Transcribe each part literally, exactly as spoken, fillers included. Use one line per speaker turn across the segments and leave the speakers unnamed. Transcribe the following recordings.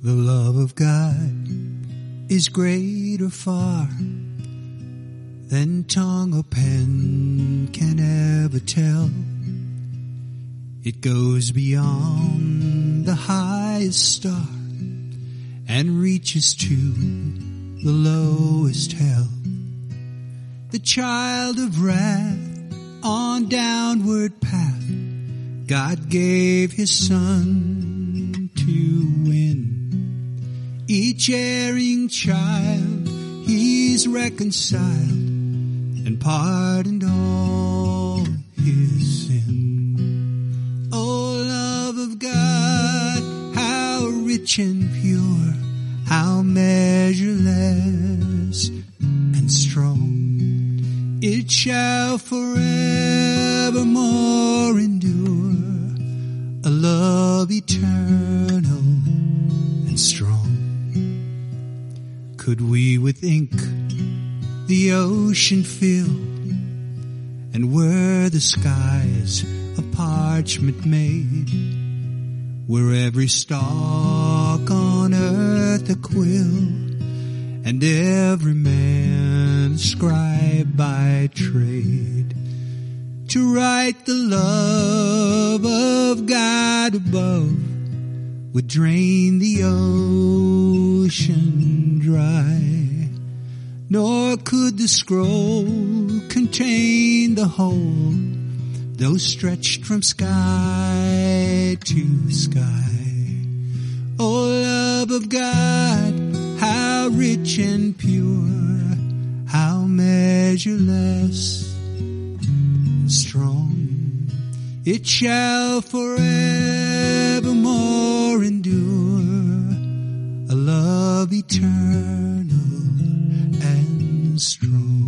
The love of God is greater far than tongue or pen can ever tell. It goes beyond the highest star and reaches to the lowest hell. The child of wrath on downward path God gave his son to win. Each erring child he's reconciled and pardoned all his sin. Oh, love of God, how rich and pure, how measureless and strong. It shall forevermore endure, a love eternal and strong. Could we with ink the ocean fill, and were the skies of parchment made, were every stalk on earth a quill, and every man scribe by trade, to write the love of God above would drain the ocean dry, nor could the scroll contain the whole, though stretched from sky to sky. O love of God, how rich and pure, how measureless and strong. It shall forevermore endure, a love eternal and strong.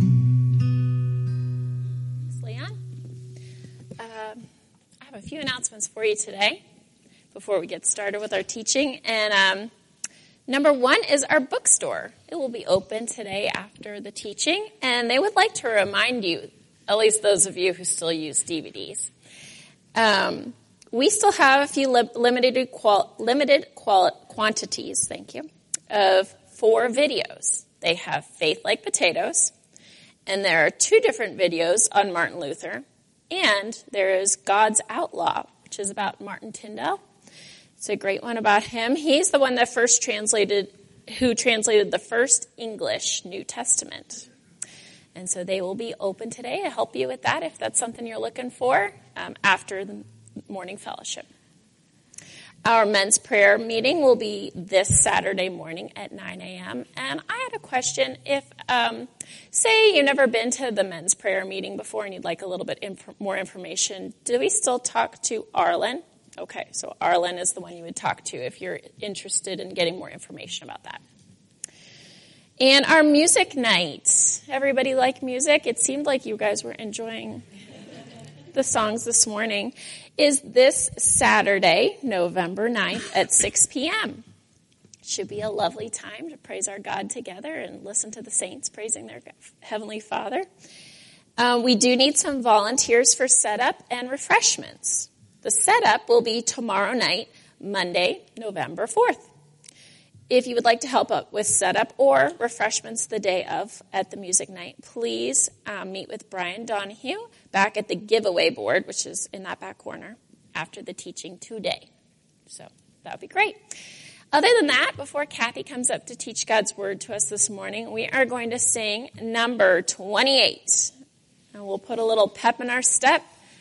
Thanks, Leon. Uh, I have a few announcements for you today before we get started with our teaching. And um, number one is our bookstore. It will be open today after the teaching, and they would like to remind you, at least those of you who still use D V Ds, um, we still have a few li- limited qual- limited qual- quantities, thank you, of four videos. They have Faith Like Potatoes, and there are two different videos on Martin Luther, and there is God's Outlaw, which is about Martin Tyndale. It's a great one about him. He's the one that first translated, who translated the first English New Testament. And so they will be open today to help you with that if that's something you're looking for um, after the morning fellowship. Our men's prayer meeting will be this Saturday morning at nine a.m. And I had a question. If, um, say you've never been to the men's prayer meeting before and you'd like a little bit inf- more information, do we still talk to Arlen? Okay, so Arlen is the one you would talk to if you're interested in getting more information about that. And our music night. Everybody like music? It seemed like you guys were enjoying the songs this morning. Is this Saturday, November ninth at six p.m. Should be a lovely time to praise our God together and listen to the saints praising their Heavenly Father. Um, we do need some volunteers for setup and refreshments. The setup will be tomorrow night, Monday, November fourth. If you would like to help out with setup or refreshments the day of at the music night, please um, meet with Brian Donahue back at the giveaway board, which is in that back corner, after the teaching today. So that would be great. Other than that, before Kathy comes up to teach God's Word to us this morning, we are going to sing number twenty-eight. And we'll put a little pep in our step.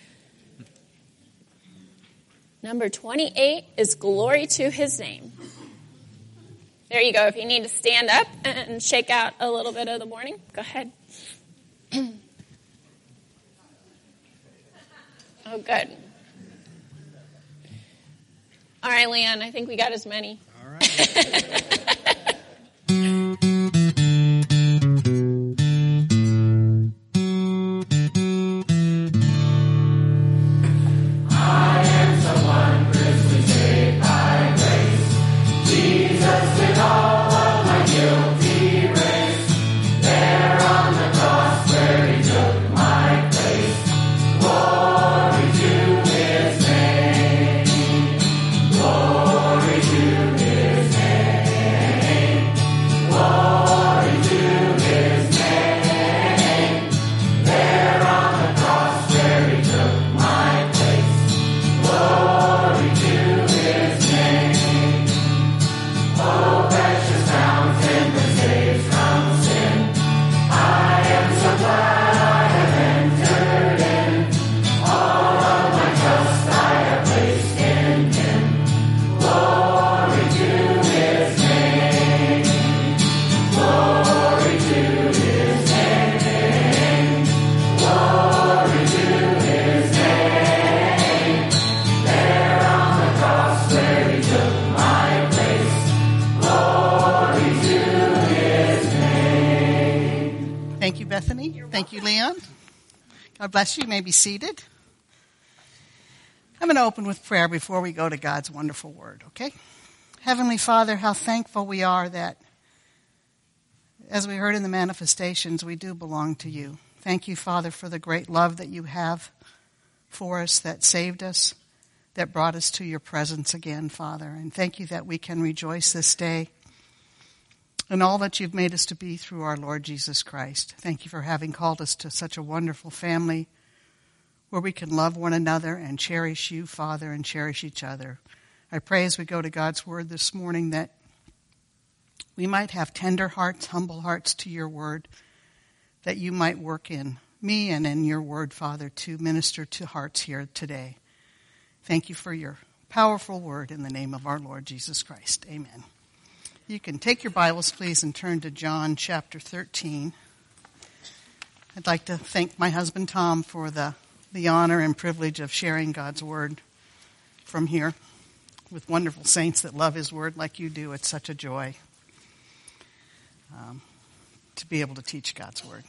Number twenty-eight is Glory to His Name. There you go. If you need to stand up and shake out a little bit of the morning, go ahead. Oh, good. All right, Leon, I think we got as many.
All right.
Glory to His name. Amy. Thank you, Leon. God bless you. You may be seated. I'm going to open with prayer before we go to God's wonderful word, okay? Heavenly Father, how thankful we are that, as we heard in the manifestations, we do belong to you. Thank you, Father, for the great love that you have for us, that saved us, that brought us to your presence again, Father. And thank you that we can rejoice this day in all that you've made us to be through our Lord Jesus Christ. Thank you for having called us to such a wonderful family where we can love one another and cherish you, Father, and cherish each other. I pray as we go to God's word this morning that we might have tender hearts, humble hearts to your word, that you might work in me and in your word, Father, to minister to hearts here today. Thank you for your powerful word in the name of our Lord Jesus Christ. Amen. You can take your Bibles, please, and turn to John chapter thirteen. I'd like to thank my husband, Tom, for the, the honor and privilege of sharing God's word from here with wonderful saints that love his word like you do. It's such a joy um, to be able to teach God's word.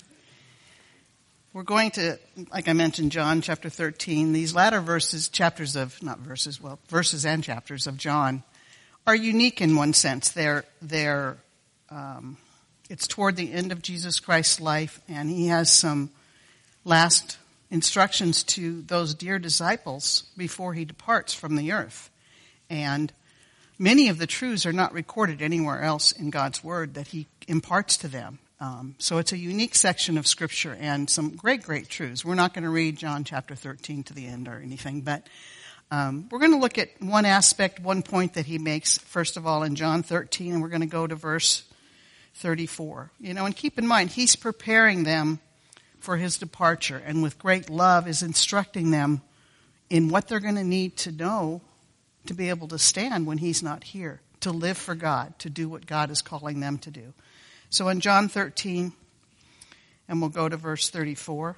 We're going to, like I mentioned, John chapter thirteen. These latter verses, chapters of, not verses, well, verses and chapters of John are unique in one sense. They're, they're, um, it's toward the end of Jesus Christ's life, and he has some last instructions to those dear disciples before he departs from the earth. And many of the truths are not recorded anywhere else in God's word that he imparts to them. Um, so it's a unique section of Scripture and some great, great truths. We're not going to read John chapter thirteen to the end or anything, but um, we're going to look at one aspect, one point that he makes, first of all, in John thirteen, and we're going to go to verse thirty-four. You know, and keep in mind, he's preparing them for his departure, and with great love is instructing them in what they're going to need to know to be able to stand when he's not here, to live for God, to do what God is calling them to do. So in John thirteen, and we'll go to verse thirty-four.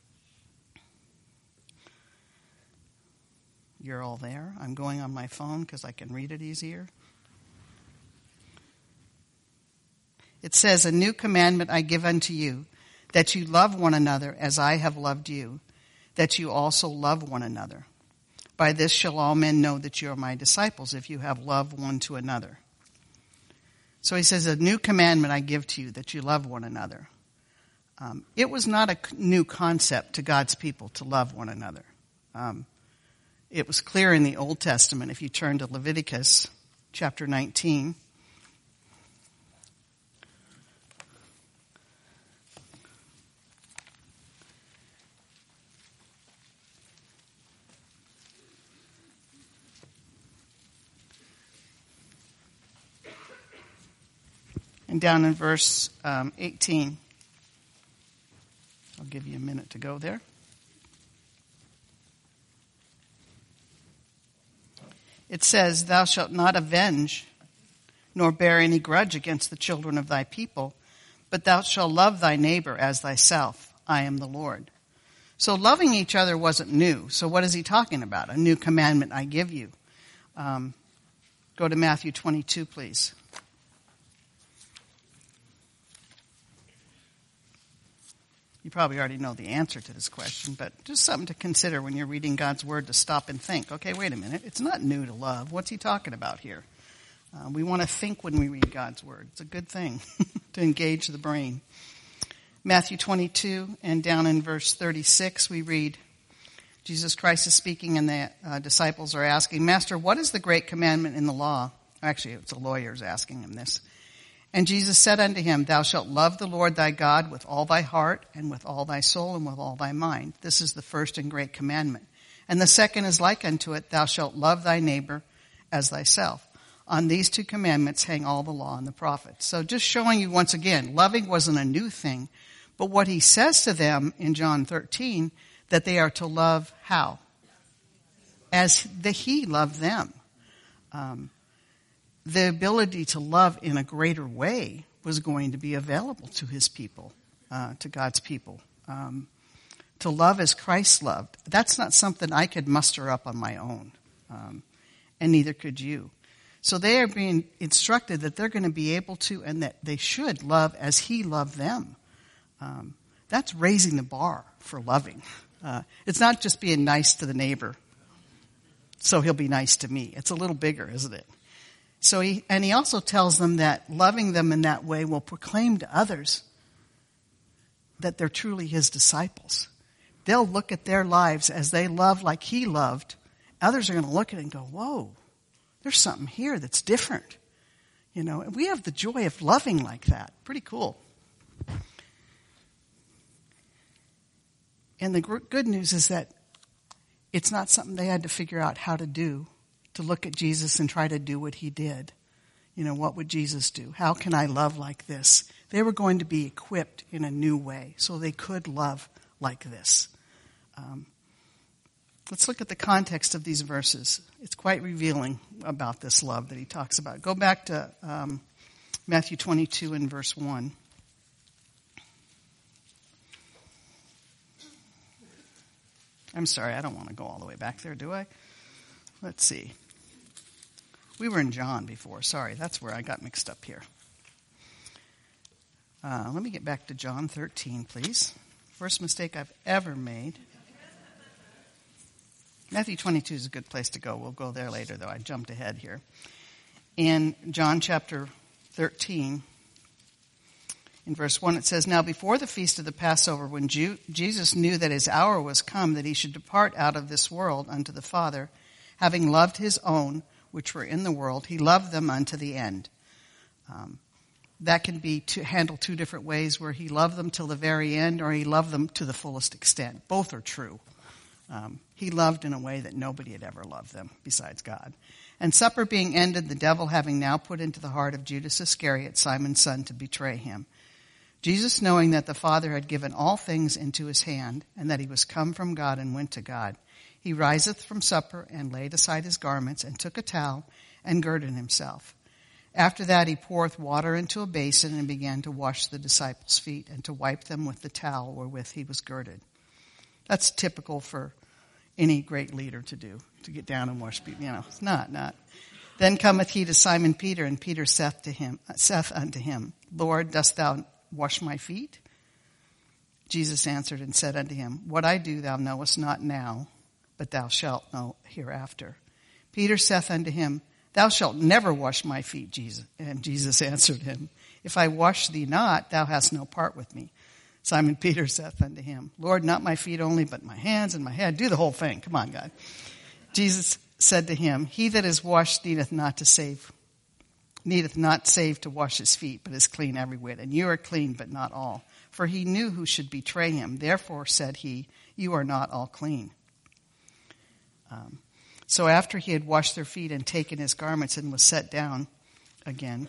You're all there. I'm going on my phone because I can read it easier. It says, "A new commandment I give unto you, that you love one another as I have loved you, that you also love one another. By this shall all men know that you are my disciples, if you have love one to another." So he says, "A new commandment I give to you, that you love one another." Um, it was not a new concept to God's people to love one another. Um, it was clear in the Old Testament. If you turn to Leviticus chapter nineteen, and down in verse um, eighteen. I'll give you a minute to go there. It says, "Thou shalt not avenge, nor bear any grudge against the children of thy people, but thou shalt love thy neighbor as thyself. I am the Lord." So loving each other wasn't new. So what is he talking about? A new commandment I give you. Um, go to Matthew twenty-two, please. You probably already know the answer to this question, but just something to consider when you're reading God's word, to stop and think. Okay, wait a minute. It's not new to love. What's he talking about here? Uh, we want to think when we read God's word. It's a good thing to engage the brain. Matthew twenty-two, and down in verse thirty-six, we read, Jesus Christ is speaking, and the uh, disciples are asking, "Master, what is the great commandment in the law?" Actually, it's the lawyers asking him this. And Jesus said unto him, "Thou shalt love the Lord thy God with all thy heart, and with all thy soul, and with all thy mind. This is the first and great commandment. And the second is like unto it, Thou shalt love thy neighbor as thyself. On these two commandments hang all the law and the prophets." So just showing you once again, loving wasn't a new thing. But what he says to them in John thirteen, that they are to love how? As the, he loved them. Um, the ability to love in a greater way was going to be available to his people, uh, to God's people. Um, to love as Christ loved. That's not something I could muster up on my own. Um, and neither could you. So they are being instructed that they're going to be able to, and that they should love as he loved them. Um, That's raising the bar for loving. Uh, it's not just being nice to the neighbor, so he'll be nice to me. It's a little bigger, isn't it? So he, and he also tells them that loving them in that way will proclaim to others that they're truly his disciples. They'll look at their lives as they love like he loved. Others are going to look at it and go, whoa, there's something here that's different. You know, and we have the joy of loving like that. Pretty cool. And the good news is that it's not something they had to figure out how to do, to look at Jesus and try to do what he did. You know, what would Jesus do? How can I love like this? They were going to be equipped in a new way so they could love like this. Um, let's look at the context of these verses. It's quite revealing about this love that he talks about. Go back to um, Matthew twenty-two and verse one. I'm sorry, I don't want to go all the way back there, do I? Let's see. We were in John before. Sorry, that's where I got mixed up here. Uh, let me get back to John thirteen, please. First mistake I've ever made. Matthew twenty-two is a good place to go. We'll go there later, though. I jumped ahead here. In John chapter thirteen, in verse one, it says, "Now before the feast of the Passover, when Jew, Jesus knew that his hour was come, that he should depart out of this world unto the Father, having loved his own, which were in the world, he loved them unto the end." Um, that can be to handle two different ways, where he loved them till the very end, or he loved them to the fullest extent. Both are true. Um, he loved in a way that nobody had ever loved them besides God. "And supper being ended, the devil having now put into the heart of Judas Iscariot, Simon's son, to betray him. Jesus, knowing that the Father had given all things into his hand, and that he was come from God and went to God, he riseth from supper, and laid aside his garments, and took a towel, and girded himself. After that he poureth water into a basin, and began to wash the disciples' feet, and to wipe them with the towel wherewith he was girded." That's typical for any great leader to do, to get down and wash people. You know, it's not, not. "Then cometh he to Simon Peter, and Peter saith to him, saith unto him, Lord, dost thou wash my feet? Jesus answered and said unto him, What I do thou knowest not now, but thou shalt know hereafter. Peter saith unto him, Thou shalt never wash my feet, Jesus. And Jesus answered him, If I wash thee not, thou hast no part with me. Simon Peter saith unto him, Lord, not my feet only, but my hands and my head. Do the whole thing. Come on, God. Jesus said to him, He that is washed needeth not to save, needeth not save to wash his feet, but is clean every whit. And you are clean, but not all. For he knew who should betray him. Therefore said he, You are not all clean. Um, so after he had washed their feet and taken his garments and was set down again,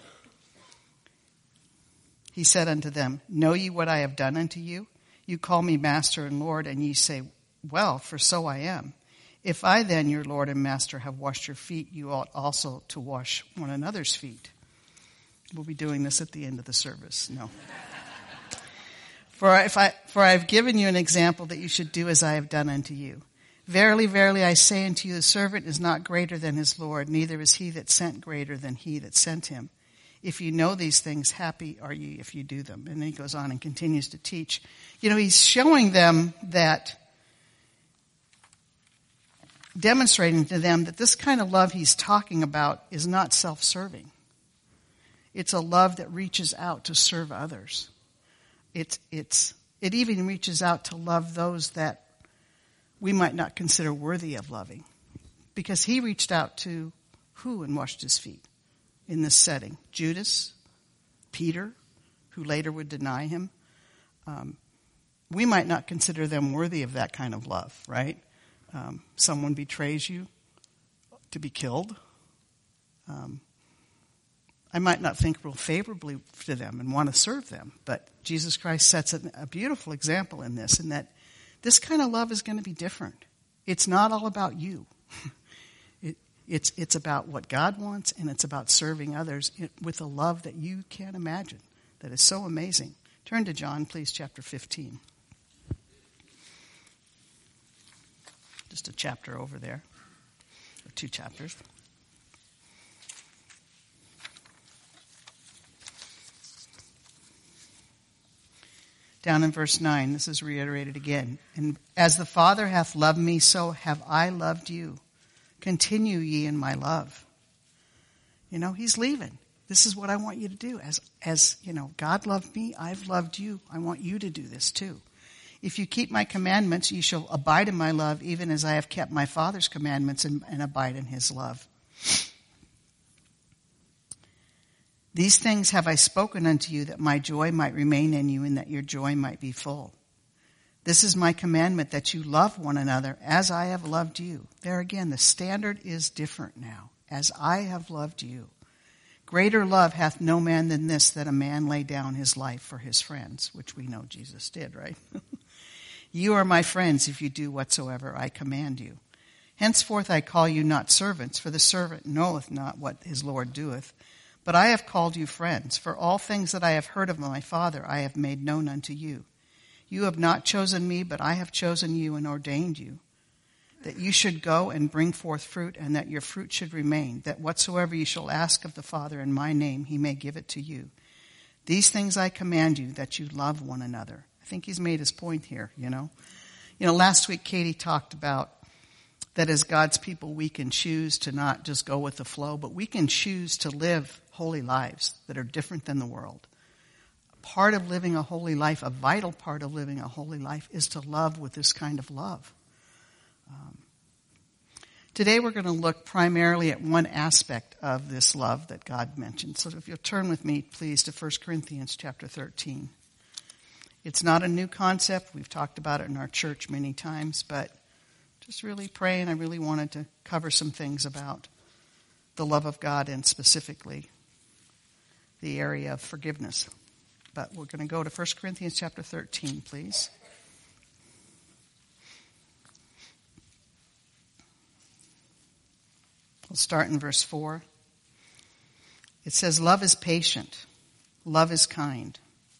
he said unto them, Know ye what I have done unto you? You call me Master and Lord, and ye say, Well, for so I am. If I then, your Lord and Master, have washed your feet, you ought also to wash one another's feet. We'll be doing this at the end of the service. No. For if I, for I have given you an example that you should do as I have done unto you. Verily, verily, I say unto you, the servant is not greater than his Lord, neither is he that sent greater than he that sent him. If you know these things, happy are ye if you do them. And then he goes on and continues to teach. You know, he's showing them that, demonstrating to them that this kind of love he's talking about is not self-serving. It's a love that reaches out to serve others. It's, it's, it even reaches out to love those that we might not consider worthy of loving. Because he reached out to who and washed his feet in this setting? Judas, Peter, who later would deny him. Um, we might not consider them worthy of that kind of love, right? Um, someone betrays you to be killed. Um, I might not think real favorably to them and want to serve them, but Jesus Christ sets a, a beautiful example in this, in that this kind of love is going to be different. It's not all about you. it, it's, it's about what God wants, and it's about serving others with a love that you can't imagine, that is so amazing. Turn to John, please, chapter fifteen. Just a chapter over there, or two chapters. Down in verse nine, this is reiterated again. And as the Father hath loved me, so have I loved you. Continue ye in my love. You know, he's leaving. This is what I want you to do. As, as you know, God loved me, I've loved you. I want you to do this too. If you keep my commandments, you shall abide in my love, even as I have kept my Father's commandments and, and abide in his love. These things have I spoken unto you, that my joy might remain in you, and that your joy might be full. This is my commandment, that you love one another as I have loved you. There again, the standard is different now. As I have loved you. Greater love hath no man than this, that a man lay down his life for his friends, which we know Jesus did, right? You are my friends if you do whatsoever I command you. Henceforth I call you not servants, for the servant knoweth not what his Lord doeth. But I have called you friends, for all things that I have heard of my Father I have made known unto you. You have not chosen me, but I have chosen you and ordained you, that you should go and bring forth fruit, and that your fruit should remain, that whatsoever you shall ask of the Father in my name, he may give it to you. These things I command you, that you love one another. I think he's made his point here, you know. You know, last week Katie talked about that as God's people, we can choose to not just go with the flow, but we can choose to live holy lives that are different than the world. Part of living a holy life, a vital part of living a holy life, is to love with this kind of love. Um, today we're going to look primarily at one aspect of this love that God mentioned. So if you'll turn with me, please, to First Corinthians chapter thirteen. It's not a new concept. We've talked about it in our church many times, but just really praying, I really wanted to cover some things about the love of God and specifically the area of forgiveness. But we're going to go to First Corinthians chapter thirteen, please. We'll start in verse four. It says, love is patient. Love is kind.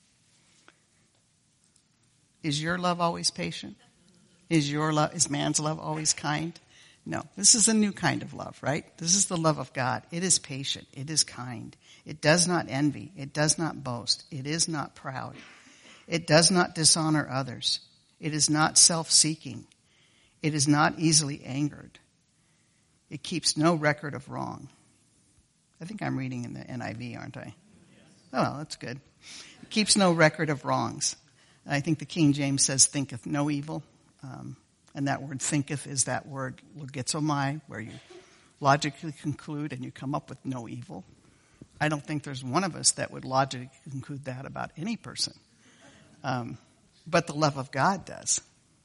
Is your love always patient? Is your love, is man's love always kind? No, this is a new kind of love, right? This is the love of God. It is patient. It is kind. It does not envy. It does not boast. It is not proud. It does not dishonor others. It is not self-seeking. It is not easily angered. It keeps no record of wrong. I think I'm reading in the N I V, aren't I? Oh, well, that's good. It keeps no record of wrongs. I think the King James says, thinketh no evil. Um, and that word thinketh is that word logizomai, where you logically conclude and you come up with no evil. I don't think there's one of us that would logically conclude that about any person. Um, but the love of God does.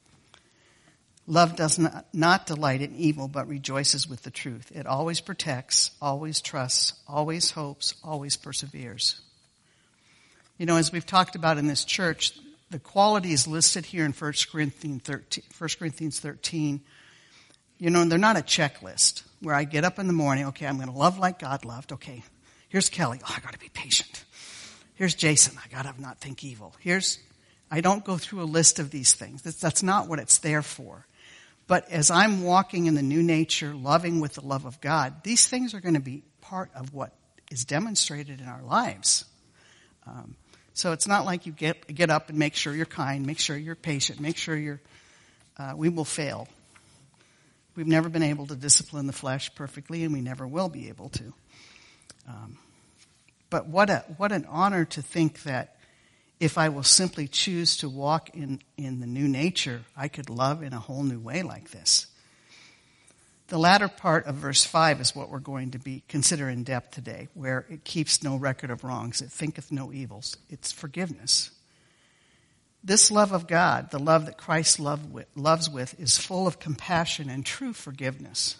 Love does not, not delight in evil, but rejoices with the truth. It always protects, always trusts, always hopes, always perseveres. You know, as we've talked about in this church, the qualities listed here in First Corinthians thirteen, First Corinthians thirteen, you know, they're not a checklist where I get up in the morning, okay, I'm going to love like God loved. Okay, here's Kelly. Oh, I got to be patient. Here's Jason. I got to not think evil. Here's, I don't go through a list of these things. That's, that's not what it's there for. But as I'm walking in the new nature, loving with the love of God, these things are going to be part of what is demonstrated in our lives. Um, So it's not like you get get up and make sure you're kind, make sure you're patient, make sure you're, uh, we will fail. We've never been able to discipline the flesh perfectly, and we never will be able to. Um, but what a what an honor to think that if I will simply choose to walk in, in the new nature, I could love in a whole new way like this. The latter part of verse five is what we're going to be consider in depth today, where it keeps no record of wrongs. It thinketh no evils. It's forgiveness. This love of God, the love that Christ love with, loves with, is full of compassion and true forgiveness.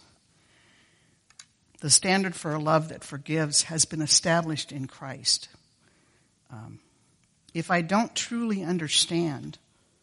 The standard for a love that forgives has been established in Christ. Um, if I don't truly understand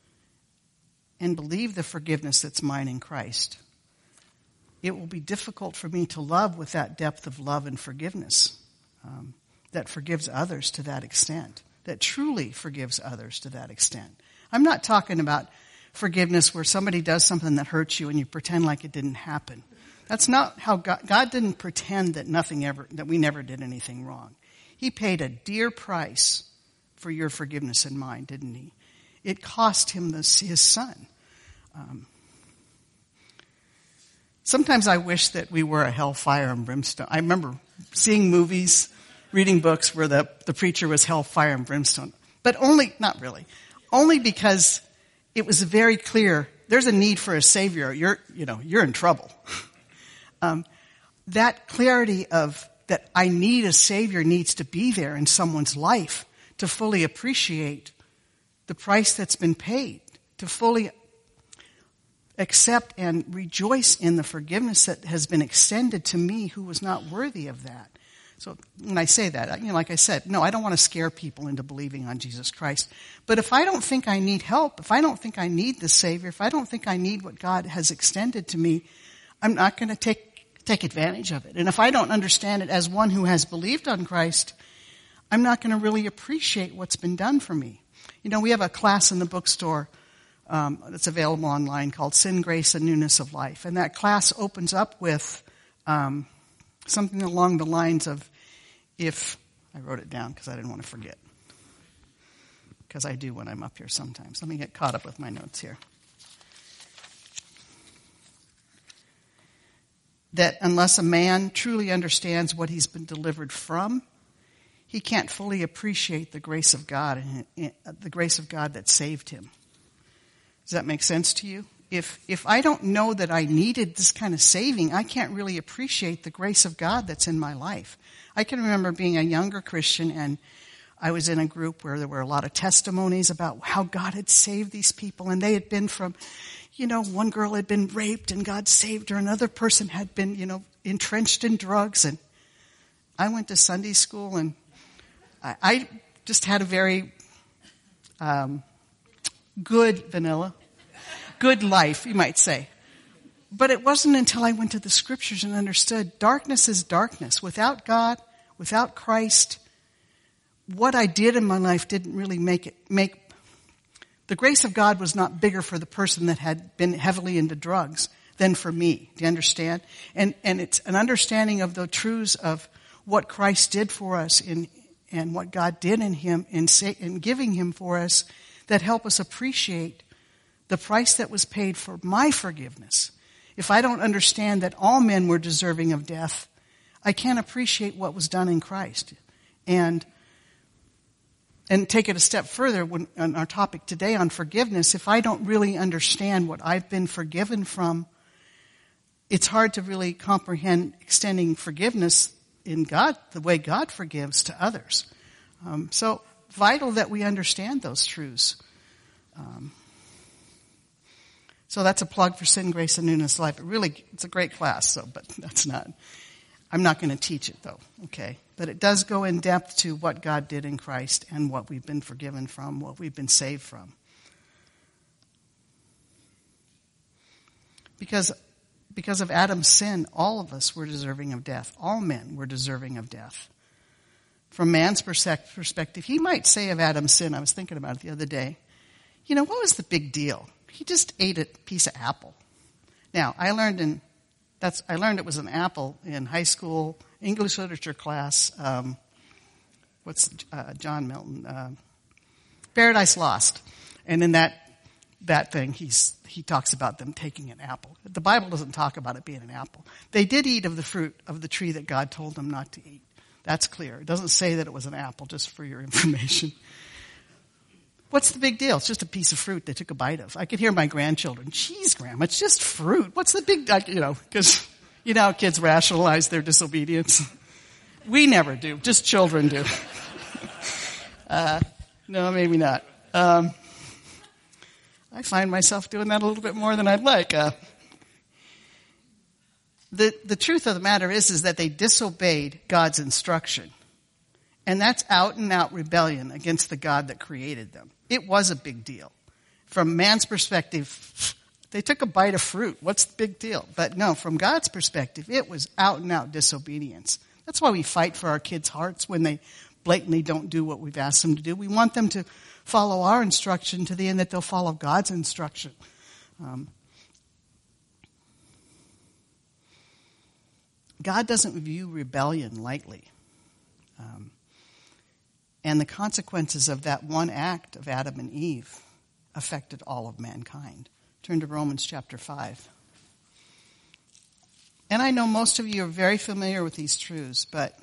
and believe the forgiveness that's mine in Christ, it will be difficult for me to love with that depth of love and forgiveness um, that forgives others to that extent, that truly forgives others to that extent. I'm not talking about forgiveness where somebody does something that hurts you and you pretend like it didn't happen. That's not how God, God didn't pretend that nothing ever, that we never did anything wrong. He paid a dear price for your forgiveness and mine, didn't he? It cost him this, his son. Um, sometimes I wish that we were a hellfire and brimstone. I remember seeing movies, reading books where the, the preacher was hellfire and brimstone. But only, not really, only because it was very clear there's a need for a savior. You're, you know, you're in trouble. um, that clarity of that I need a savior needs to be there in someone's life to fully appreciate the price that's been paid, to fully accept and rejoice in the forgiveness that has been extended to me who was not worthy of that. So when I say that, you know, like I said, no, I don't want to scare people into believing on Jesus Christ. But if I don't think I need help, if I don't think I need the Savior, if I don't think I need what God has extended to me, I'm not going to take take advantage of it. And if I don't understand it as one who has believed on Christ, I'm not going to really appreciate what's been done for me. You know, we have a class in the bookstore um, that's available online called Sin, Grace, and Newness of Life. And that class opens up with um, something along the lines of, if, I wrote it down because I didn't want to forget. Because I do when I'm up here sometimes. Let me get caught up with my notes here. That unless a man truly understands what he's been delivered from, he can't fully appreciate the grace of God and the grace of God that saved him. Does that make sense to you? If if I don't know that I needed this kind of saving, I can't really appreciate the grace of God that's in my life. I can remember being a younger Christian, and I was in a group where there were a lot of testimonies about how God had saved these people, and they had been from, you know, one girl had been raped and God saved her, another person had been, you know, entrenched in drugs. And I went to Sunday school, and I, I just had a very um, good vanilla, good life, you might say. But it wasn't until I went to the scriptures and understood darkness is darkness. Without God, without Christ, what I did in my life didn't really make it, make, the grace of God was not bigger for the person that had been heavily into drugs than for me. Do you understand? And, and it's an understanding of the truths of what Christ did for us in, and what God did in him in, in giving him for us that help us appreciate the price that was paid for my forgiveness. If I don't understand that all men were deserving of death, I can't appreciate what was done in Christ. And and take it a step further, when, on our topic today on forgiveness, if I don't really understand what I've been forgiven from, it's hard to really comprehend extending forgiveness in God, the way God forgives to others. Um, so vital that we understand those truths. Um, So that's a plug for Sin, Grace, and Newness of Life. It really, it's a great class, so, but that's not, I'm not going to teach it though, okay? But it does go in depth to what God did in Christ and what we've been forgiven from, what we've been saved from. Because, because of Adam's sin, all of us were deserving of death. All men were deserving of death. From man's perspective, he might say of Adam's sin, I was thinking about it the other day, you know, what was the big deal? He just ate a piece of apple. Now, I learned in that's I learned it was an apple in high school English literature class. Um, what's uh, John Milton? Uh, Paradise Lost, and in that that thing, he's he talks about them taking an apple. The Bible doesn't talk about it being an apple. They did eat of the fruit of the tree that God told them not to eat. That's clear. It doesn't say that it was an apple, just for your information. What's the big deal? It's just a piece of fruit they took a bite of. I could hear my grandchildren, geez, Grandma, it's just fruit. What's the big, you know, because, you know, how kids rationalize their disobedience. We never do. Just children do. uh, no, maybe not. Um, I find myself doing that a little bit more than I'd like. Uh, the, the truth of the matter is, is that they disobeyed God's instruction. And that's out and out rebellion against the God that created them. It was a big deal. From man's perspective, they took a bite of fruit. What's the big deal? But no, from God's perspective, it was out and out disobedience. That's why we fight for our kids' hearts when they blatantly don't do what we've asked them to do. We want them to follow our instruction to the end that they'll follow God's instruction. Um, God doesn't view rebellion lightly. Um, And the consequences of that one act of Adam and Eve affected all of mankind. Turn to Romans chapter five. And I know most of you are very familiar with these truths, but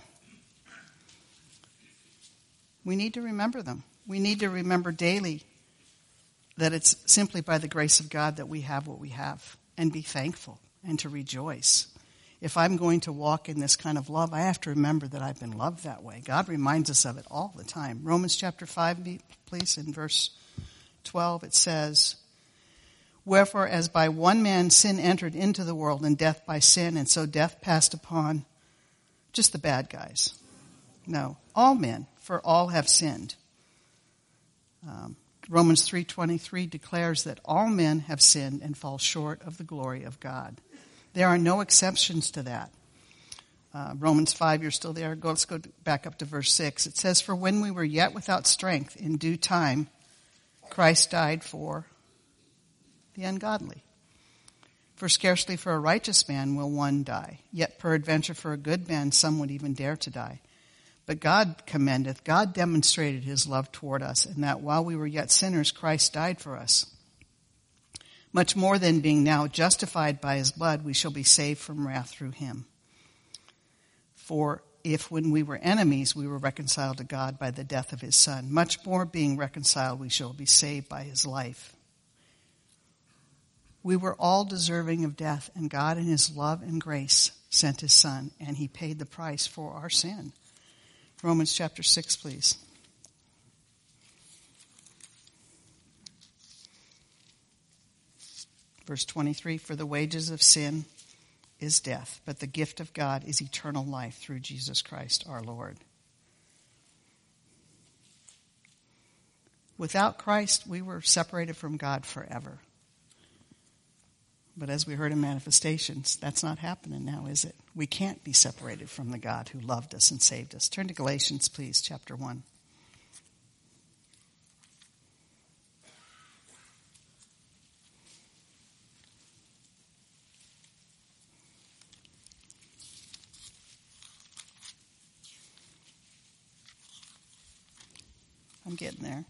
we need to remember them. We need to remember daily that it's simply by the grace of God that we have what we have, and be thankful and to rejoice. If I'm going to walk in this kind of love, I have to remember that I've been loved that way. God reminds us of it all the time. Romans chapter five, please, in verse twelve, it says, "Wherefore, as by one man sin entered into the world, and death by sin, and so death passed upon," just the bad guys. No, all men, for all have sinned. Um, Romans three twenty-three declares that all men have sinned and fall short of the glory of God. There are no exceptions to that. Uh, Romans five, you're still there. Go, let's go back up to verse six. It says, "For when we were yet without strength, in due time, Christ died for the ungodly. For scarcely for a righteous man will one die. Yet peradventure for a good man some would even dare to die. But God commendeth, God demonstrated his love toward us, in that while we were yet sinners, Christ died for us. Much more than being now justified by his blood, we shall be saved from wrath through him. For if when we were enemies, we were reconciled to God by the death of his Son, much more being reconciled, we shall be saved by his life. We were all deserving of death, and God in his love and grace sent his Son, and he paid the price for our sin." Romans chapter six, please. Verse twenty-three, "For the wages of sin is death, but the gift of God is eternal life through Jesus Christ our Lord." Without Christ, we were separated from God forever. But as we heard in Manifestations, that's not happening now, is it? We can't be separated from the God who loved us and saved us. Turn to Galatians, please, chapter one. I'm getting there.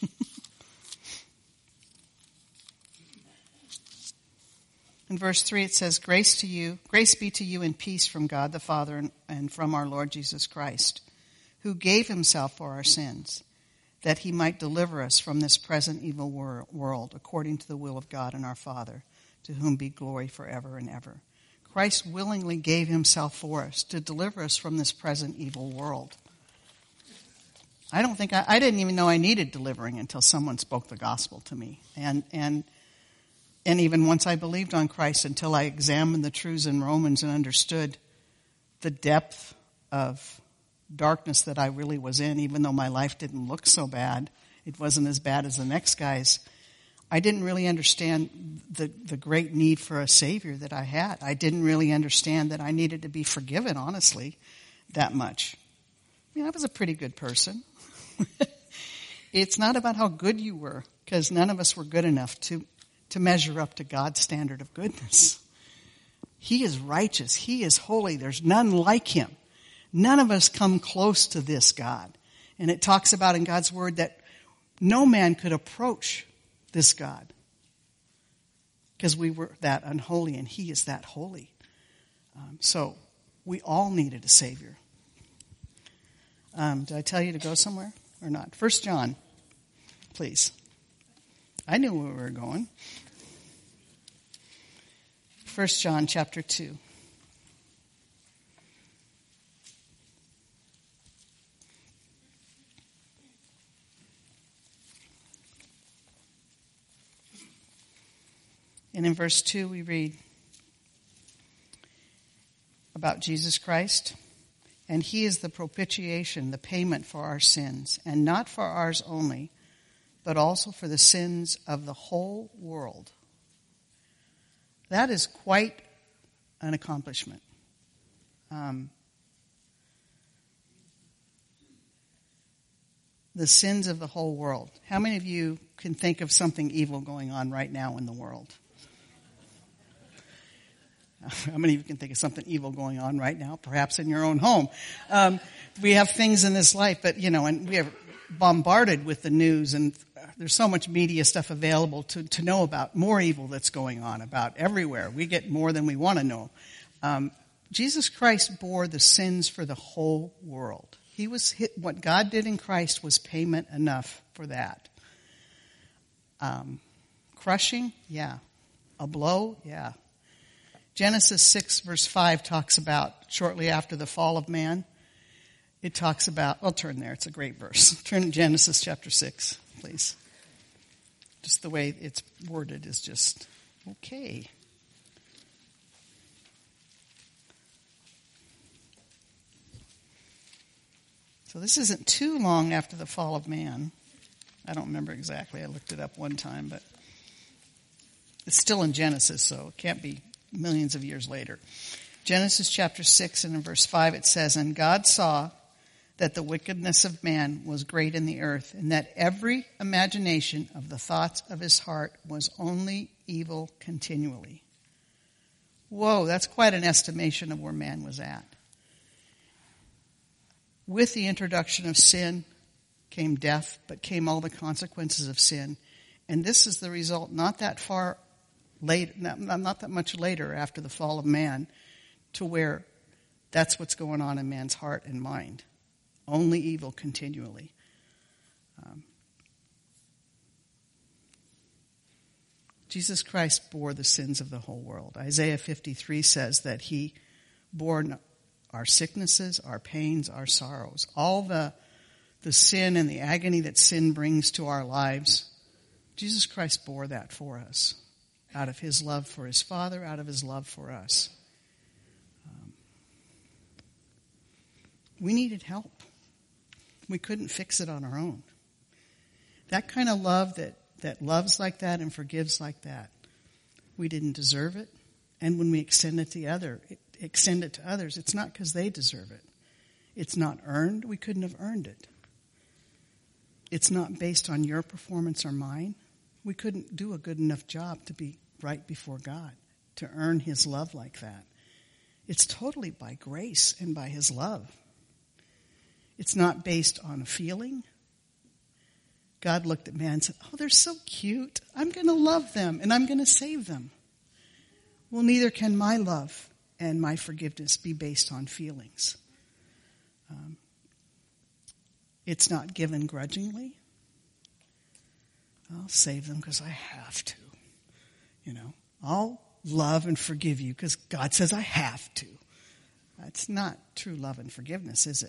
In verse three it says, Grace to you, grace be to you and peace from God the Father and, and from our Lord Jesus Christ, who gave himself for our sins, that he might deliver us from this present evil wor- world, according to the will of God and our Father, to whom be glory forever and ever. Christ willingly gave himself for us to deliver us from this present evil world. I don't think I, I didn't even know I needed delivering until someone spoke the gospel to me. And, and, and even once I believed on Christ, until I examined the truths in Romans and understood the depth of darkness that I really was in, even though my life didn't look so bad, it wasn't as bad as the next guy's. I didn't really understand the, the great need for a Savior that I had. I didn't really understand that I needed to be forgiven, honestly, that much. I mean, I was a pretty good person. It's not about how good you were, because none of us were good enough to, to measure up to God's standard of goodness. He is righteous. He is holy. There's none like him. None of us come close to this God. And it talks about in God's word that no man could approach this God because we were that unholy and he is that holy. Um, so we all needed a Savior. Um, did I tell you to go somewhere or not? First John, please. I knew where we were going. First John chapter two. And in verse two we read about Jesus Christ. And he is the propitiation, the payment for our sins, and not for ours only, but also for the sins of the whole world. That is quite an accomplishment. Um, the sins of the whole world. How many of you can think of something evil going on right now in the world? How many of you can think of something evil going on right now, perhaps in your own home? Um, we have things in this life, but, you know, and we are bombarded with the news and there's so much media stuff available to, to know about more evil that's going on about everywhere. We get more than we want to know. Um, Jesus Christ bore the sins for the whole world. He was hit, what God did in Christ was payment enough for that. Um, crushing, yeah. A blow, yeah. Genesis six verse five talks about shortly after the fall of man. It talks about, I'll turn there, it's a great verse. Turn to Genesis chapter six, please. Just the way it's worded is just okay. So this isn't too long after the fall of man. I don't remember exactly. I looked it up one time, but it's still in Genesis, so it can't be millions of years later. Genesis chapter six and in verse five it says, "And God saw that the wickedness of man was great in the earth, and that every imagination of the thoughts of his heart was only evil continually." Whoa, that's quite an estimation of where man was at. With the introduction of sin came death, but came all the consequences of sin. And this is the result not that far later, not, not that much later after the fall of man, to where that's what's going on in man's heart and mind. Only evil continually. Um, Jesus Christ bore the sins of the whole world. Isaiah fifty-three says that he bore our sicknesses, our pains, our sorrows. All the, the sin and the agony that sin brings to our lives, Jesus Christ bore that for us. Out of his love for his Father, out of his love for us. Um, we needed help. We couldn't fix it on our own. That kind of love that, that loves like that and forgives like that, we didn't deserve it. And when we extend it to other, extend it to others, it's not because they deserve it. It's not earned. We couldn't have earned it. It's not based on your performance or mine. We couldn't do a good enough job to be right before God, to earn his love like that. It's totally by grace and by his love. It's not based on a feeling. God looked at man and said, "Oh, they're so cute. I'm going to love them and I'm going to save them." Well, neither can my love and my forgiveness be based on feelings. Um, it's not given grudgingly. I'll save them because I have to. You know, I'll love and forgive you because God says I have to. That's not true love and forgiveness, is it?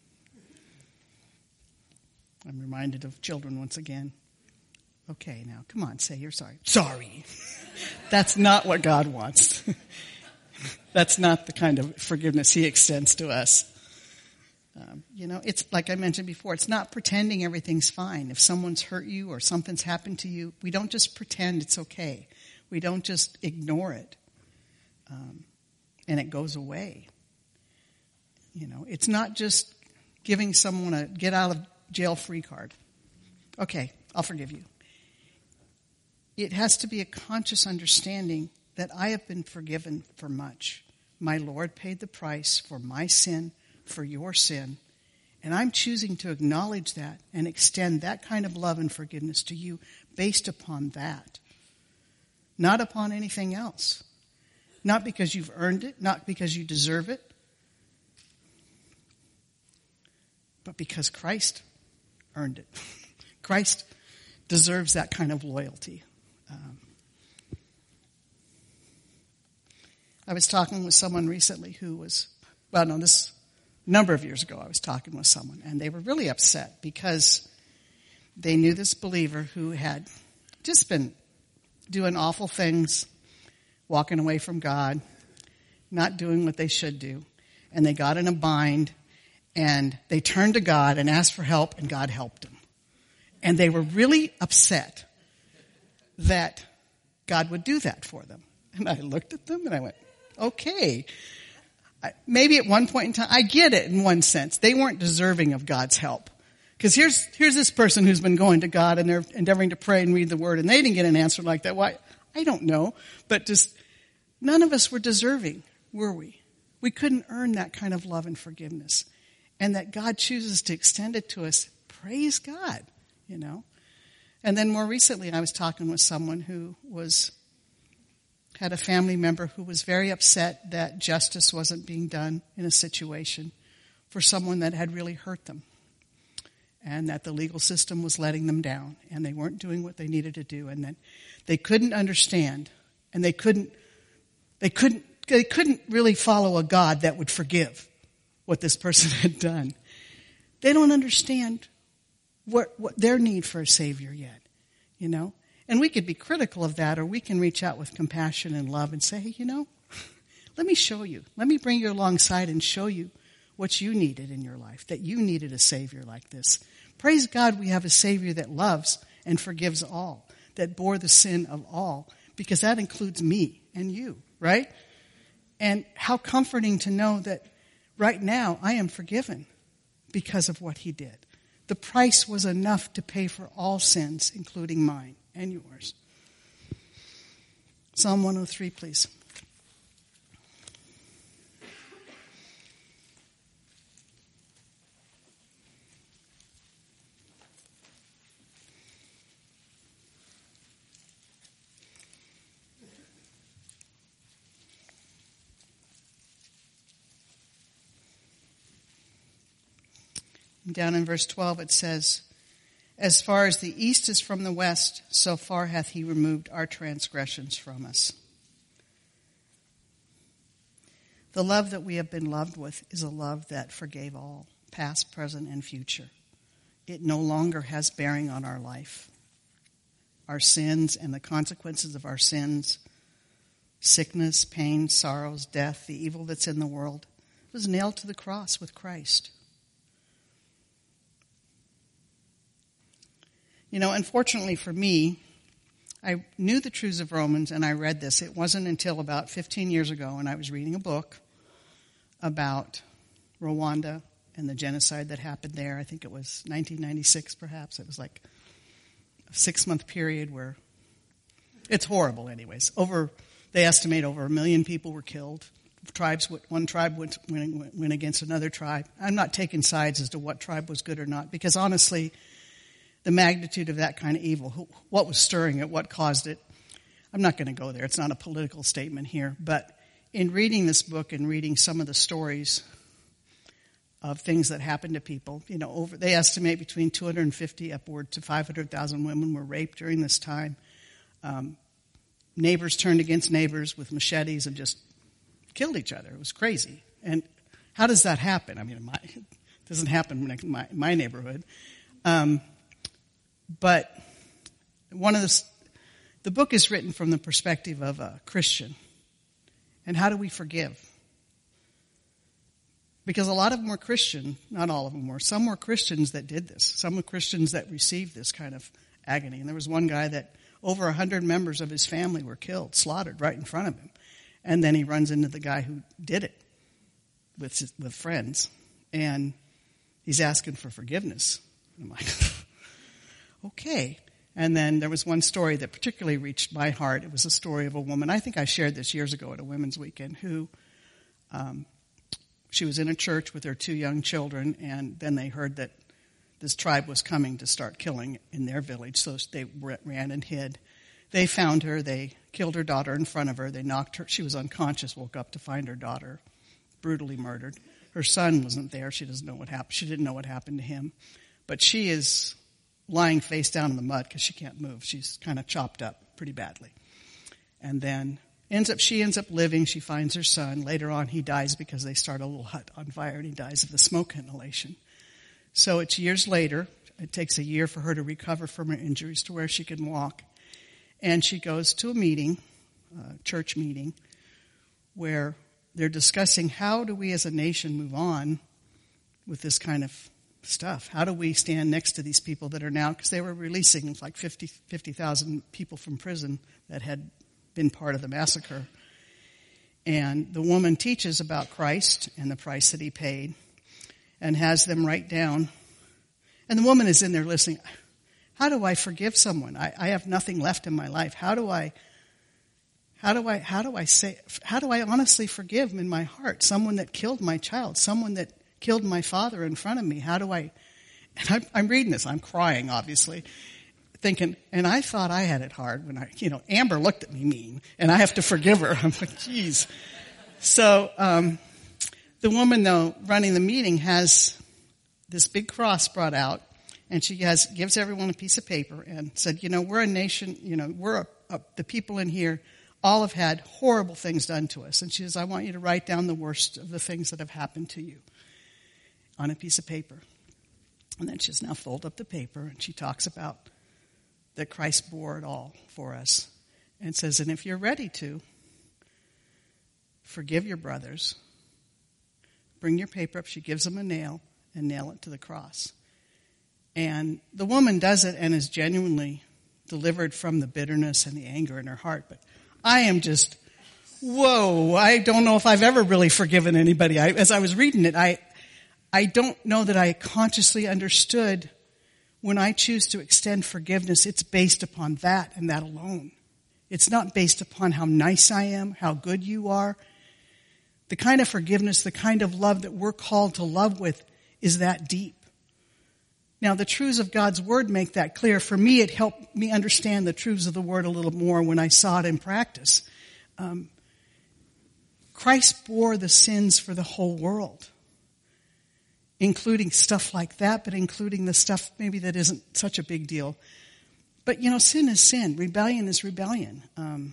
I'm reminded of children once again. Okay, now, come on, say you're sorry. Sorry. That's not what God wants. That's not the kind of forgiveness he extends to us. Um, you know, it's like I mentioned before, it's not pretending everything's fine. If someone's hurt you or something's happened to you, we don't just pretend it's okay. We don't just ignore it. Um, and it goes away. You know, it's not just giving someone a get out of jail free card. Okay, I'll forgive you. It has to be a conscious understanding that I have been forgiven for much. My Lord paid the price for my sin, for your sin, and I'm choosing to acknowledge that and extend that kind of love and forgiveness to you based upon that, not upon anything else. Not because you've earned it, not because you deserve it, but because Christ earned it. Christ deserves that kind of loyalty. Um, I was talking with someone recently who was, well, no, this number of years ago I was talking with someone, and they were really upset because they knew this believer who had just been doing awful things, walking away from God, not doing what they should do, and they got in a bind, and they turned to God and asked for help, and God helped them. And they were really upset that God would do that for them. And I looked at them and I went, okay. Maybe at one point in time, I get it in one sense. They weren't deserving of God's help. Because here's, here's this person who's been going to God and they're endeavoring to pray and read the Word, and they didn't get an answer like that. Why? I don't know. But just, none of us were deserving, were we? We couldn't earn that kind of love and forgiveness. And that God chooses to extend it to us, praise God, you know. And then more recently, I was talking with someone who was had a family member who was very upset that justice wasn't being done in a situation for someone that had really hurt them, and that the legal system was letting them down, and they weren't doing what they needed to do, and that they couldn't understand, and they couldn't, they couldn't, they couldn't really follow a God that would forgive what this person had done. They don't understand what, what their need for a Savior yet, you know? And we could be critical of that, or we can reach out with compassion and love and say, hey, you know, let me show you. Let me bring you alongside and show you what you needed in your life, that you needed a Savior like this. Praise God we have a Savior that loves and forgives all, that bore the sin of all, because that includes me and you, right? And how comforting to know that right now I am forgiven because of what he did. The price was enough to pay for all sins, including mine and yours. Psalm one oh three, please. Down in verse twelve it says, as far as the east is from the west, so far hath he removed our transgressions from us. The love that we have been loved with is a love that forgave all, past, present, and future. It no longer has bearing on our life. Our sins and the consequences of our sins, sickness, pain, sorrows, death, the evil that's in the world, was nailed to the cross with Christ. You know, unfortunately for me, I knew the truths of Romans and I read this. It wasn't until about fifteen years ago when I was reading a book about Rwanda and the genocide that happened there. I think it was nineteen ninety-six perhaps. It was like a six-month period where it's horrible anyways. Over, they estimate over a million people were killed. Tribes, one tribe went, went, went against another tribe. I'm not taking sides as to what tribe was good or not, because honestly, the magnitude of that kind of evil, what was stirring it, what caused it. I'm not going to go there. It's not a political statement here. But in reading this book and reading some of the stories of things that happened to people, you know, over they estimate between two hundred fifty upward to five hundred thousand women were raped during this time. Um, neighbors turned against neighbors with machetes and just killed each other. It was crazy. And how does that happen? I mean, my, it doesn't happen in my, my neighborhood. Um, But one of the, the book is written from the perspective of a Christian. And how do we forgive? Because a lot of them were Christian, not all of them were. Some were Christians that did this. Some were Christians that received this kind of agony. And there was one guy that over a hundred members of his family were killed, slaughtered right in front of him. And then he runs into the guy who did it with his, with friends. And he's asking for forgiveness. I'm like, okay. And then there was one story that particularly reached my heart. It was a story of a woman. I think I shared this years ago at a women's weekend, who um, she was in a church with her two young children, and then they heard that this tribe was coming to start killing in their village, so they ran and hid. They found her. They killed her daughter in front of her. They knocked her. She was unconscious, woke up to find her daughter brutally murdered. Her son wasn't there. She doesn't know what happened. She didn't know what happened to him. But she is lying face down in the mud because she can't move. She's kind of chopped up pretty badly. And then ends up, she ends up living. She finds her son. Later on, he dies because they start a little hut on fire, and he dies of the smoke inhalation. So it's years later. It takes a year for her to recover from her injuries to where she can walk. And she goes to a meeting, a church meeting, where they're discussing how do we as a nation move on with this kind of stuff. How do we stand next to these people that are now, because they were releasing like fifty thousand people from prison that had been part of the massacre. And the woman teaches about Christ and the price that he paid and has them write down. And the woman is in there listening. How do I forgive someone? I, I have nothing left in my life. How do I, how do I, how do I say, how do I honestly forgive in my heart someone that killed my child, someone that killed my father in front of me? How do I, and I'm, I'm reading this, I'm crying, obviously, thinking, and I thought I had it hard when I, you know, Amber looked at me mean, and I have to forgive her. I'm like, geez. So um, the woman, though, running the meeting has this big cross brought out, and she has gives everyone a piece of paper and said, you know, we're a nation, you know, we're a, a, the people in here all have had horrible things done to us. And she says, I want you to write down the worst of the things that have happened to you on a piece of paper. And then she says, now fold up the paper, and she talks about that Christ bore it all for us. And says, and if you're ready to, forgive your brothers, bring your paper up. She gives them a nail and nail it to the cross. And the woman does it and is genuinely delivered from the bitterness and the anger in her heart. But I am just, whoa, I don't know if I've ever really forgiven anybody. I, as I was reading it, I, I don't know that I consciously understood when I choose to extend forgiveness, it's based upon that and that alone. It's not based upon how nice I am, how good you are. The kind of forgiveness, the kind of love that we're called to love with is that deep. Now, the truths of God's Word make that clear. For me, it helped me understand the truths of the Word a little more when I saw it in practice. Um, Christ bore the sins for the whole world, including stuff like that, but including the stuff maybe that isn't such a big deal. But, you know, sin is sin. Rebellion is rebellion. Um,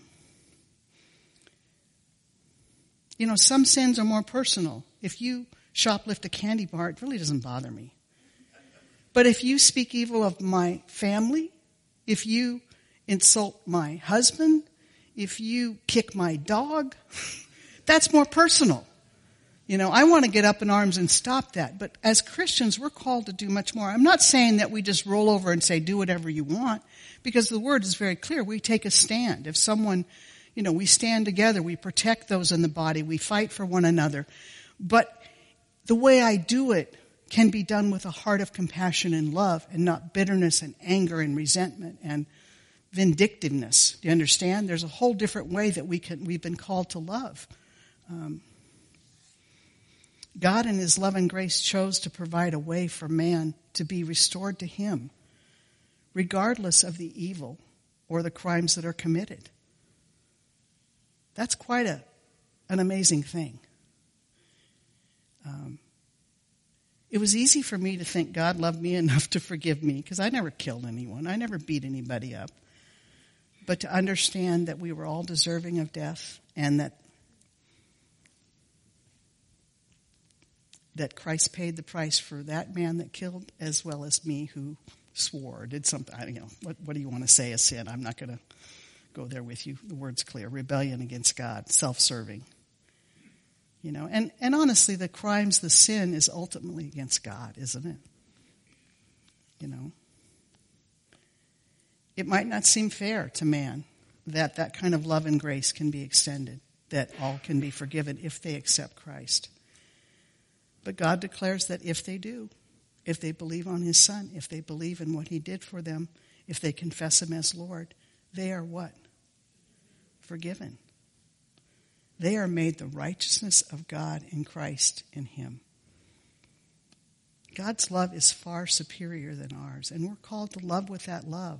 you know, some sins are more personal. If you shoplift a candy bar, it really doesn't bother me. But if you speak evil of my family, if you insult my husband, if you kick my dog, that's more personal. You know, I want to get up in arms and stop that. But as Christians, we're called to do much more. I'm not saying that we just roll over and say, do whatever you want, because the Word is very clear. We take a stand. If someone, you know, we stand together, we protect those in the body, we fight for one another. But the way I do it can be done with a heart of compassion and love, and not bitterness and anger and resentment and vindictiveness. Do you understand? There's a whole different way that we can, we've been called to love. Um, God in His love and grace chose to provide a way for man to be restored to Him, regardless of the evil or the crimes that are committed. That's quite a, an amazing thing. Um, It was easy for me to think God loved me enough to forgive me, because I never killed anyone. I never beat anybody up. But to understand that we were all deserving of death, and that that Christ paid the price for that man that killed, as well as me who swore or did something. I don't know. What, what do you want to say a sin? I'm not going to go there with you. The word's clear. Rebellion against God, self-serving. You know, and, and honestly, the crimes, the sin is ultimately against God, isn't it? You know. It might not seem fair to man that that kind of love and grace can be extended, that all can be forgiven if they accept Christ. But God declares that if they do, if they believe on His Son, if they believe in what He did for them, if they confess Him as Lord, they are what? Forgiven. They are made the righteousness of God in Christ in Him. God's love is far superior than ours, and we're called to love with that love.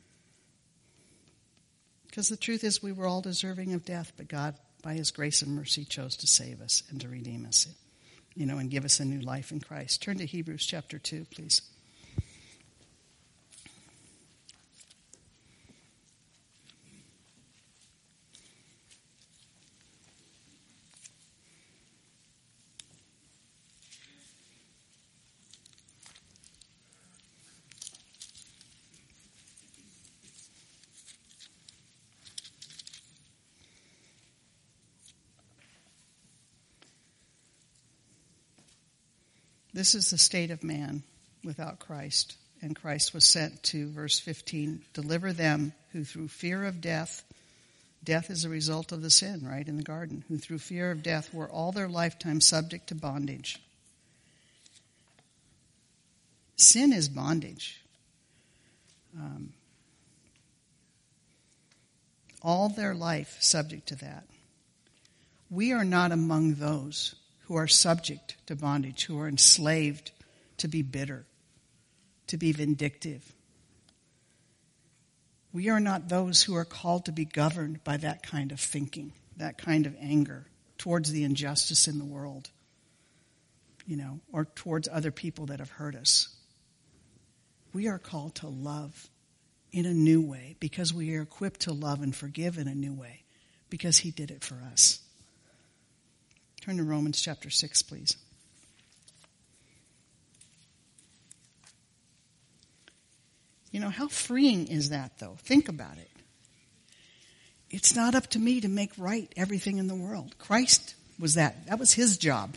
Because the truth is, we were all deserving of death, but God, by His grace and mercy, chose to save us and to redeem us, you know, and give us a new life in Christ. Turn to Hebrews chapter two, please. This is the state of man without Christ. And Christ was sent to, verse fifteen, deliver them who through fear of death, death is a result of the sin, right, in the garden, who through fear of death were all their lifetime subject to bondage. Sin is bondage. Um, all their life subject to that. We are not among those who are subject to bondage, who are enslaved to be bitter, to be vindictive. We are not those who are called to be governed by that kind of thinking, that kind of anger towards the injustice in the world, you know, or towards other people that have hurt us. We are called to love in a new way because we are equipped to love and forgive in a new way because he did it for us. Turn to Romans chapter six, please. You know, how freeing is that, though? Think about it. It's not up to me to make right everything in the world. Christ was that. That was his job.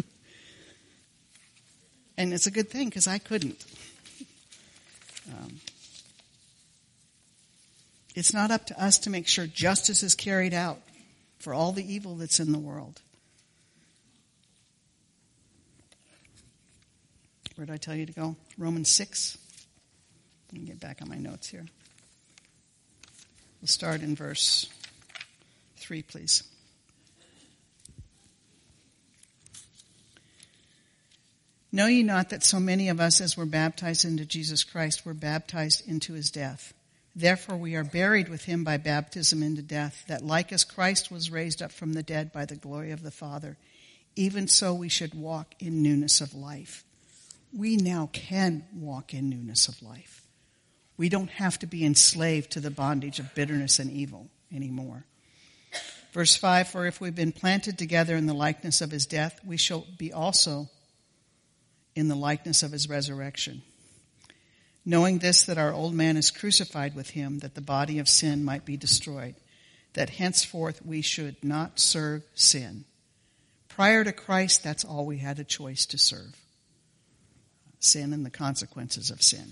And it's a good thing because I couldn't. Um, it's not up to us to make sure justice is carried out for all the evil that's in the world. Where did I tell you to go? Romans six. Let me get back on my notes here. We'll start in verse three, please. Know ye not that so many of us as were baptized into Jesus Christ were baptized into his death? Therefore we are buried with him by baptism into death, that like as Christ was raised up from the dead by the glory of the Father, even so we should walk in newness of life. We now can walk in newness of life. We don't have to be enslaved to the bondage of bitterness and evil anymore. Verse five, for if we've been planted together in the likeness of his death, we shall be also in the likeness of his resurrection. Knowing this, that our old man is crucified with him, that the body of sin might be destroyed, that henceforth we should not serve sin. Prior to Christ, that's all we had a choice to serve. Sin and the consequences of sin.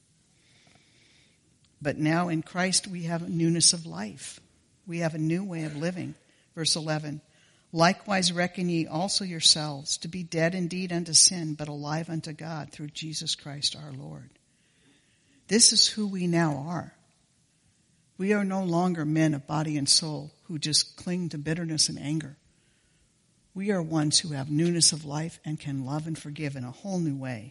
But now in Christ we have a newness of life. We have a new way of living. Verse eleven, likewise reckon ye also yourselves to be dead indeed unto sin, but alive unto God through Jesus Christ our Lord. This is who we now are. We are no longer men of body and soul who just cling to bitterness and anger. We are ones who have newness of life and can love and forgive in a whole new way.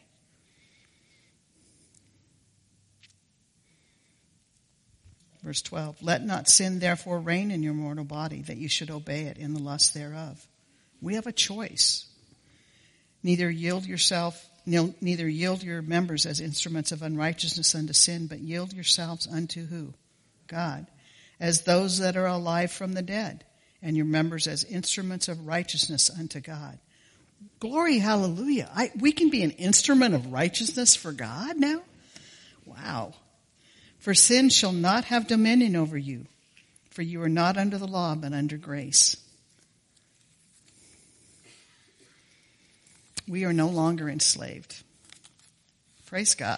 Verse twelve, let not sin therefore reign in your mortal body, that you should obey it in the lust thereof. We have a choice. Neither yield yourself, neither yield your members as instruments of unrighteousness unto sin, but yield yourselves unto who? God. As those that are alive from the dead, and your members as instruments of righteousness unto God. Glory, hallelujah. I, we can be an instrument of righteousness for God now? Wow. For sin shall not have dominion over you, for you are not under the law, but under grace. We are no longer enslaved. Praise God.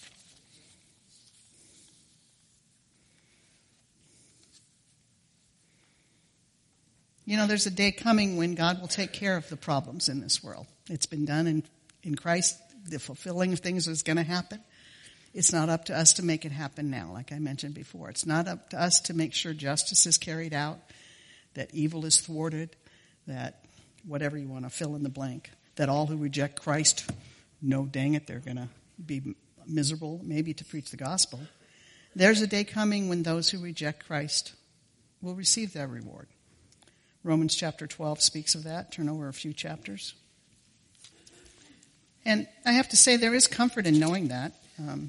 You know, there's a day coming when God will take care of the problems in this world. It's been done in, in Christ. The fulfilling of things is going to happen. It's not up to us to make it happen now, like I mentioned before. It's not up to us to make sure justice is carried out, that evil is thwarted, that whatever you want to fill in the blank, that all who reject Christ, no dang it, they're going to be miserable, maybe to preach the gospel. There's a day coming when those who reject Christ will receive their reward. Romans chapter twelve speaks of that. Turn over a few chapters. And I have to say there is comfort in knowing that. Um,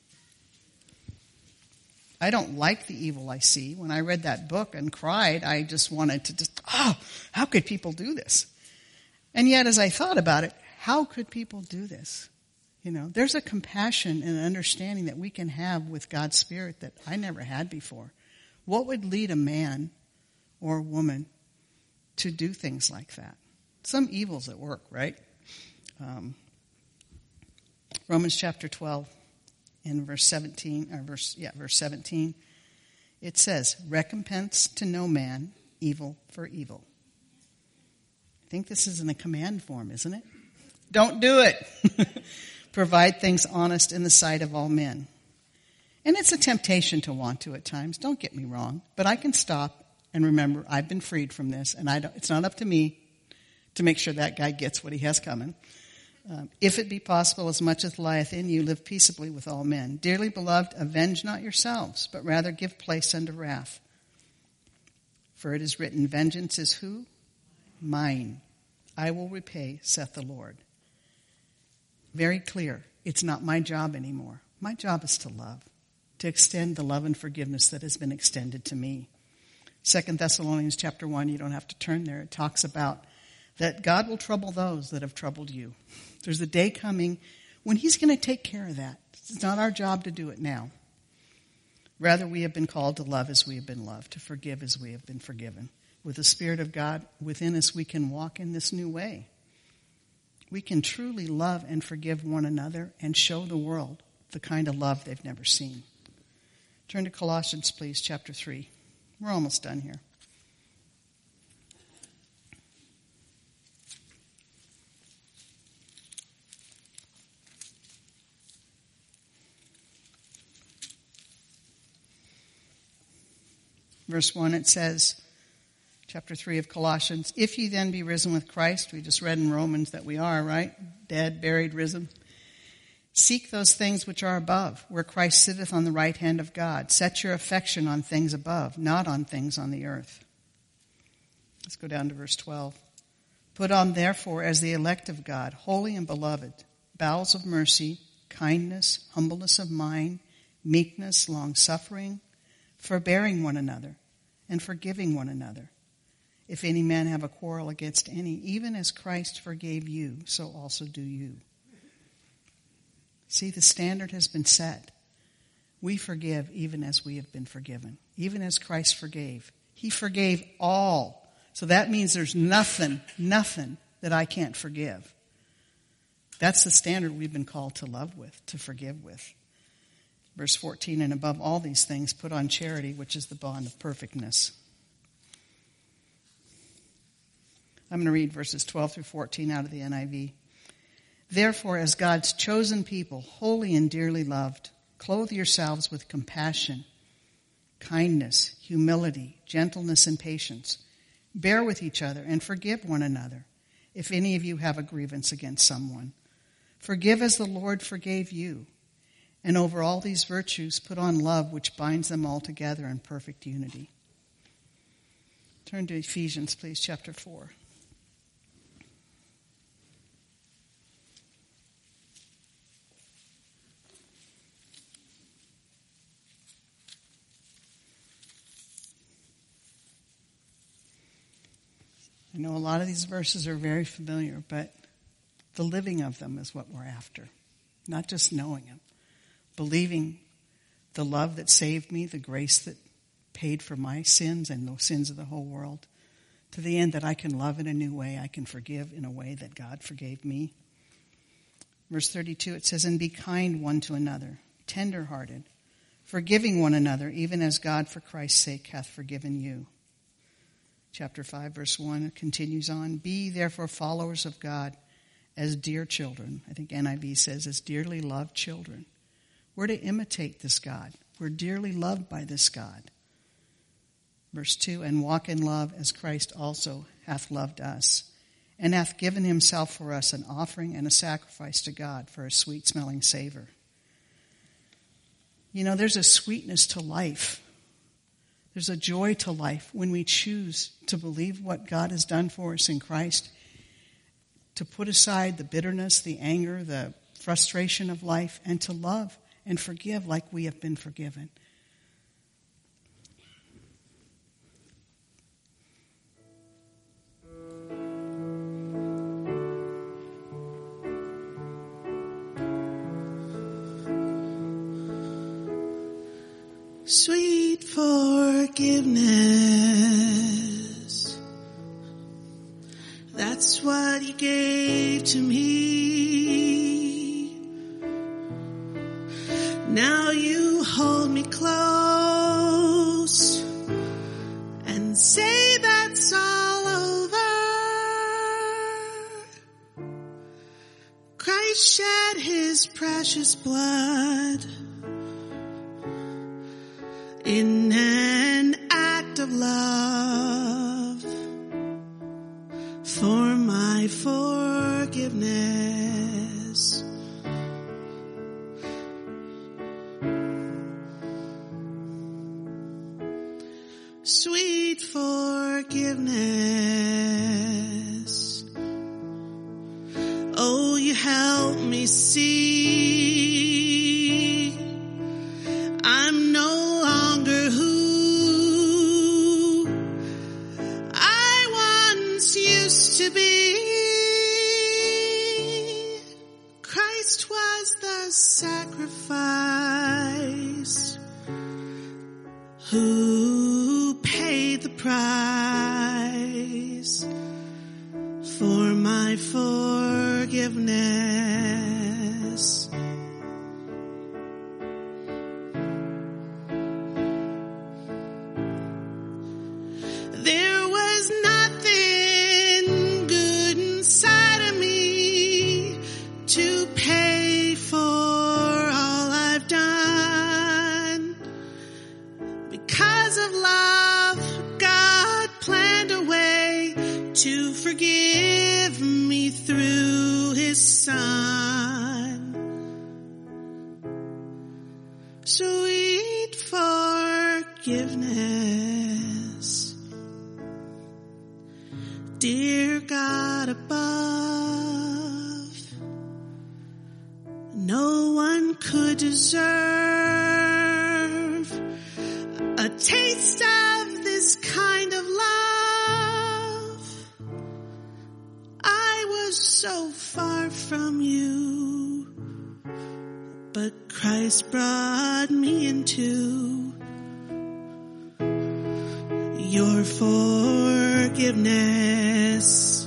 I don't like the evil I see. When I read that book and cried, I just wanted to just, oh, how could people do this? And yet as I thought about it, how could people do this? You know, there's a compassion and an understanding that we can have with God's Spirit that I never had before. What would lead a man or a woman to do things like that? Some evil's at work, right? Um, Romans chapter twelve. In verse seventeen, or verse, yeah, verse seventeen, it says, recompense to no man evil for evil. I think this is in a command form, isn't it? Don't do it. Provide things honest in the sight of all men. And it's a temptation to want to at times, don't get me wrong, but I can stop and remember I've been freed from this, and I don't, it's not up to me to make sure that guy gets what he has coming. Um, if it be possible, as much as lieth in you, live peaceably with all men. Dearly beloved, avenge not yourselves, but rather give place unto wrath. For it is written, vengeance is who? Mine. I will repay, saith the Lord. Very clear. It's not my job anymore. My job is to love, to extend the love and forgiveness that has been extended to me. Second Thessalonians chapter one, you don't have to turn there. It talks about that God will trouble those that have troubled you. There's a day coming when he's going to take care of that. It's not our job to do it now. Rather, we have been called to love as we have been loved, to forgive as we have been forgiven. With the Spirit of God within us, we can walk in this new way. We can truly love and forgive one another and show the world the kind of love they've never seen. Turn to Colossians, please, chapter three. We're almost done here. Verse one, it says, chapter three of Colossians, if ye then be risen with Christ, we just read in Romans that we are, right? Dead, buried, risen. Seek those things which are above, where Christ sitteth on the right hand of God. Set your affection on things above, not on things on the earth. Let's go down to verse twelve. Put on therefore as the elect of God, holy and beloved, bowels of mercy, kindness, humbleness of mind, meekness, long-suffering, forbearing one another, and forgiving one another. If any man have a quarrel against any, even as Christ forgave you, so also do you. See, the standard has been set. We forgive even as we have been forgiven. Even as Christ forgave. He forgave all. So that means there's nothing, nothing that I can't forgive. That's the standard we've been called to love with, to forgive with. Verse fourteen, and above all these things, put on charity, which is the bond of perfectness. I'm going to read verses twelve through fourteen out of the N I V. Therefore, as God's chosen people, holy and dearly loved, clothe yourselves with compassion, kindness, humility, gentleness, and patience. Bear with each other and forgive one another, if any of you have a grievance against someone. Forgive as the Lord forgave you. And over all these virtues, put on love, which binds them all together in perfect unity. Turn to Ephesians, please, chapter four. I know a lot of these verses are very familiar, but the living of them is what we're after. Not just knowing them. Believing the love that saved me, the grace that paid for my sins and the sins of the whole world, to the end that I can love in a new way, I can forgive in a way that God forgave me. Verse thirty-two, it says, and be kind one to another, tender-hearted, forgiving one another, even as God for Christ's sake hath forgiven you. Chapter five, verse one, it continues on, be therefore followers of God as dear children. I think N I V says, as dearly loved children. We're to imitate this God. We're dearly loved by this God. Verse two, and walk in love as Christ also hath loved us, and hath given himself for us an offering and a sacrifice to God for a sweet-smelling savor. You know, there's a sweetness to life. There's a joy to life when we choose to believe what God has done for us in Christ, to put aside the bitterness, the anger, the frustration of life, and to love and forgive like we have been forgiven.
Sweet forgiveness, that's what you gave to me. Now you hold me close and say that's all over. Christ shed his precious blood in an act of love for my forgiveness. sweet forgiveness. Oh, you help me see I'm no longer who I once used to be. Christ was the sacrifice who paid the price for my forgiveness. There was nothing good inside of me to pay for all I've done. Because of love, God planned a way to forgive me through His Son. Sweet forgiveness. Dear God above, no one could deserve a taste of this kind of love. I was so far from you, but Christ brought me into your forgiveness.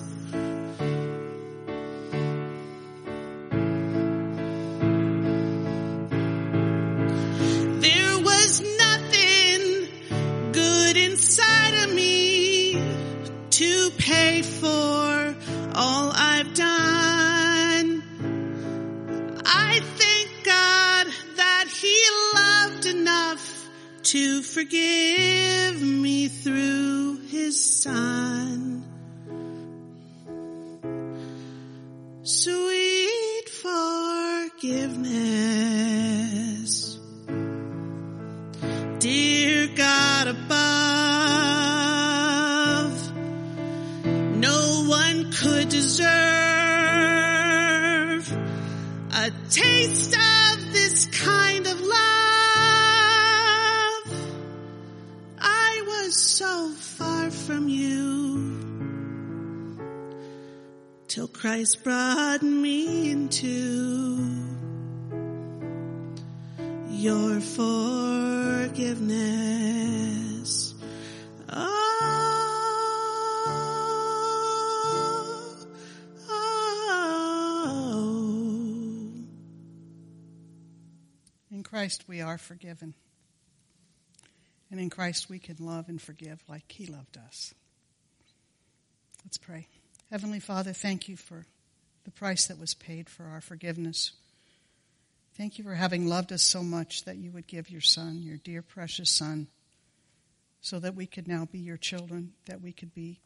There was nothing good inside of me to pay for all I've done. I thank God that He loved enough to forgive me through His Son. Sweet forgiveness. Dear God above, no one could deserve a taste of this kind of love. I was so far from you till Christ brought me into your forgiveness. Oh, oh.
In Christ we are forgiven. And in Christ we can love and forgive like He loved us. Let's pray. Heavenly Father, thank you for the price that was paid for our forgiveness. Thank you for having loved us so much that you would give your Son, your dear precious Son, so that we could now be your children, that we could be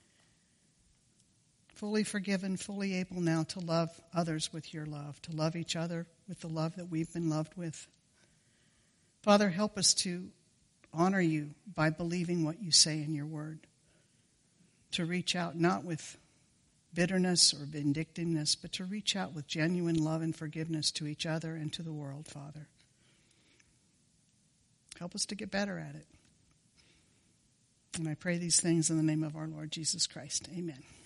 fully forgiven, fully able now to love others with your love, to love each other with the love that we've been loved with. Father, help us to honor you by believing what you say in your word, to reach out not with bitterness or vindictiveness, but to reach out with genuine love and forgiveness to each other and to the world, Father. Help us to get better at it. And I pray these things in the name of our Lord Jesus Christ. Amen.